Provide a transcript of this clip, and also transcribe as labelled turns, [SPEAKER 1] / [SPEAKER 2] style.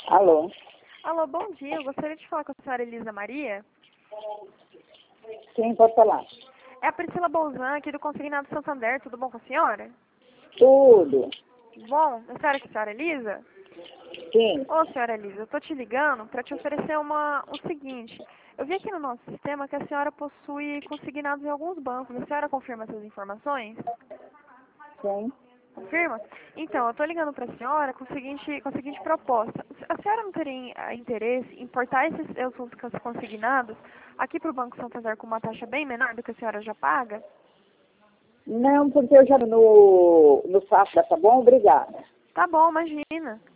[SPEAKER 1] Alô?
[SPEAKER 2] Alô, bom dia. Eu gostaria de falar com a senhora Elisa Maria.
[SPEAKER 1] Quem pode falar?
[SPEAKER 2] É a Priscila Bolzan, aqui do Consignado Santander. Tudo bom com a senhora?
[SPEAKER 1] Tudo.
[SPEAKER 2] Bom, a senhora que é a senhora Elisa?
[SPEAKER 1] Sim.
[SPEAKER 2] Ô, senhora Elisa, eu tô te ligando para te oferecer o seguinte. Eu vi aqui no nosso sistema que a senhora possui consignados em alguns bancos. A senhora confirma essas informações?
[SPEAKER 1] Sim.
[SPEAKER 2] Confirma? Então, eu estou ligando para a senhora com a seguinte proposta. A senhora não teria interesse em importar esses seus consignados aqui para o Banco Santander com uma taxa bem menor do que a senhora já paga?
[SPEAKER 1] Não, porque eu já no Safra, tá bom? Obrigada.
[SPEAKER 2] Tá bom, imagina.